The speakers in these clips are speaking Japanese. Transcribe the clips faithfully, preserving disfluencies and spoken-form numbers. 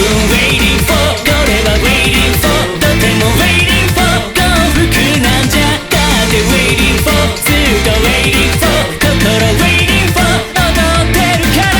分 waiting for これは waiting for とても waiting for 幸福なんじゃだって waiting for ずっと waiting for 心 waiting for 踊ってるから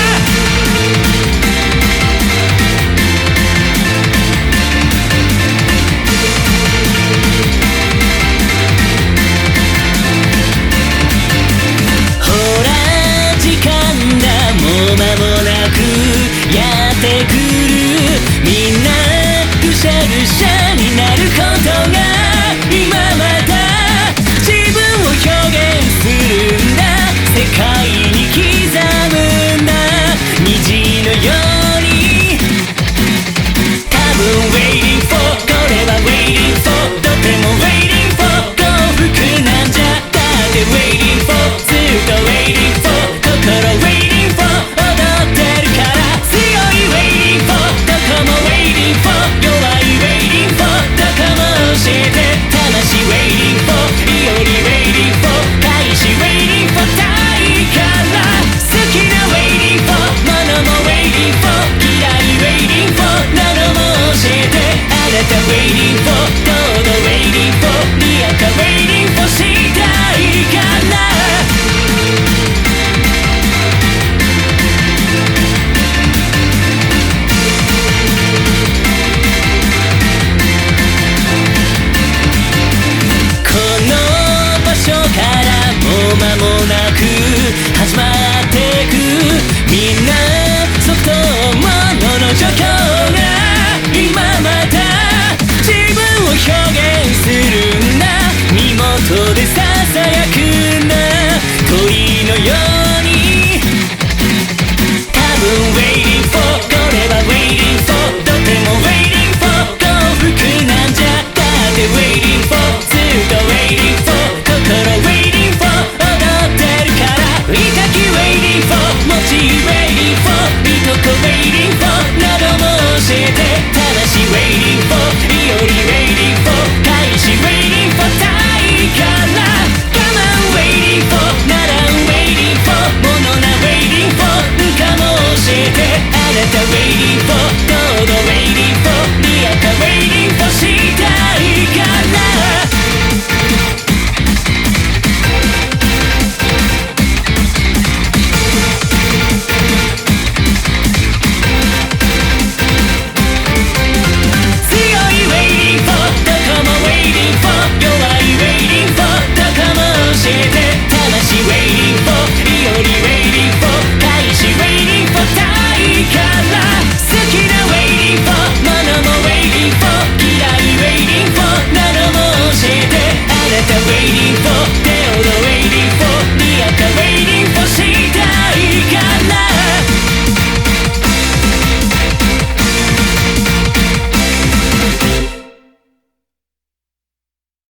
ほら時間だもう間もなくやってくるみんなぐしゃぐしゃになることが今また自分を表現するんだ世界に刻むんだ虹のように多分 waiting for これは waiting for とても waiting for 幸福なんじゃだって waiting for ずっと waiting for 心 waiting for 踊ってるから強い waiting for どこも waiting for 弱い waiting for どこも教えて魂 waiting for いおり waiting for 開始 waiting for たいから好きな waiting for ものも waiting for 嫌い waiting for なのも教えてあなた waiting for どうぞ waiting for リアカ waiting for したいからからもう間もなく始まってくみんなそこものの状況が今また自分を表現するんだ身元でささやくんだ鳥のように多分 waiting for これは waiting for とても waiting for 幸福なんじゃだって waiting for ずっと waiting for心 waiting for 踊ってるから痛き waiting for 持ち waiting for いとこ waiting for なども教えて魂 waiting for いおり waiting for 開始 waiting for たいから我慢 waiting for ならん waiting for ものな waiting for かも教えてあなた waiting for どうぞ waiting for リアカ waiting for したいからwaiting for 手をど waiting for リアカ waiting